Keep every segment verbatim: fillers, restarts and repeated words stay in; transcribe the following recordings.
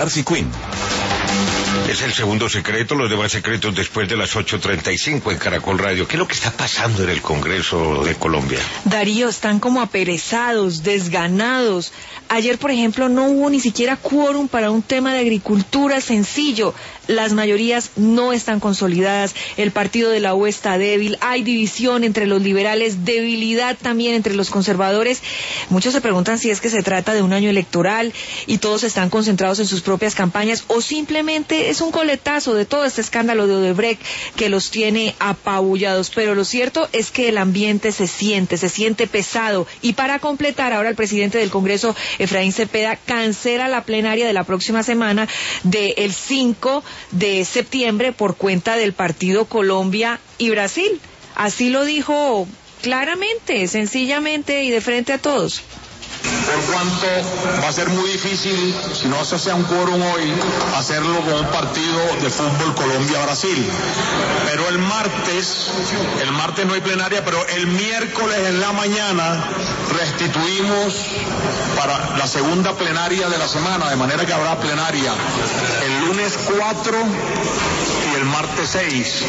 Darcy Quinn. Es el segundo secreto, los demás secretos después de las ocho treinta y cinco en Caracol Radio. ¿Qué es lo que está pasando en el Congreso de Colombia? Darío, están como aperezados, desganados. Ayer, por ejemplo, no hubo ni siquiera quórum para un tema de agricultura sencillo. Las mayorías no están consolidadas, el partido de la U está débil, hay división entre los liberales, debilidad también entre los conservadores. Muchos se preguntan si es que se trata de un año electoral y todos están concentrados en sus propias campañas o simplemente es un coletazo de todo este escándalo de Odebrecht que los tiene apabullados. Pero lo cierto es que el ambiente se siente, se siente pesado. Y para completar, ahora el presidente del Congreso, Efraín Cepeda, cancela la plenaria de la próxima semana del cinco de septiembre por cuenta del partido Colombia y Brasil. Así lo dijo claramente, sencillamente y de frente a todos. Por cuanto va a ser muy difícil, si no se hace un quórum hoy, hacerlo con un partido de fútbol Colombia-Brasil. Pero el martes, el martes no hay plenaria, pero el miércoles en la mañana restituimos para la segunda plenaria de la semana, de manera que habrá plenaria el lunes cuatro y el martes seis.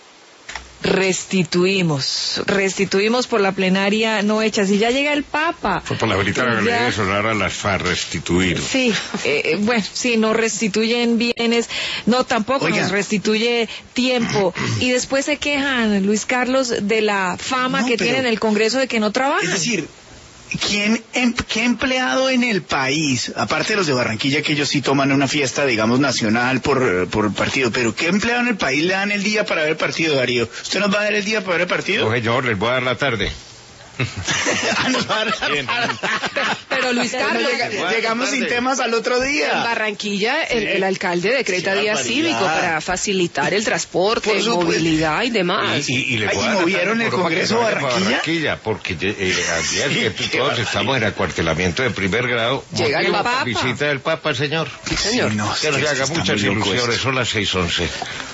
Restituimos, restituimos por la plenaria no hecha. Si ya llega el Papa. Fue por la verdad que le sonar a las F A R restituir. Sí, eh, bueno, sí, nos restituyen bienes, no, tampoco Oiga. nos restituye tiempo. Y después se quejan, Luis Carlos, de la fama no, que pero, tiene en el Congreso de que no trabajan. Es decir, ¿Quién, em, ¿qué empleado en el país, aparte de los de Barranquilla, que ellos sí toman una fiesta, digamos, nacional por, por el partido, pero qué empleado en el país le dan el día para ver el partido, Darío? ¿Usted nos va a dar el día para ver el partido? No, señor, les voy a dar la tarde. Ah, nos va a dar la tarde. Pero Luis Carlos, llega, llegamos sin temas al otro día. En Barranquilla el, sí. el alcalde decreta sí, día cívico para facilitar el transporte, movilidad y demás. Y, y, y le Ay, movieron el Congreso Barranquilla? Barranquilla, porque eh, ayer sí, que todos estamos en acuartelamiento de primer grado. Llega el Papa. Visita del Papa, señor. Sí, señor. Sí, no, que nos haga muchas ilusiones, son las seis once.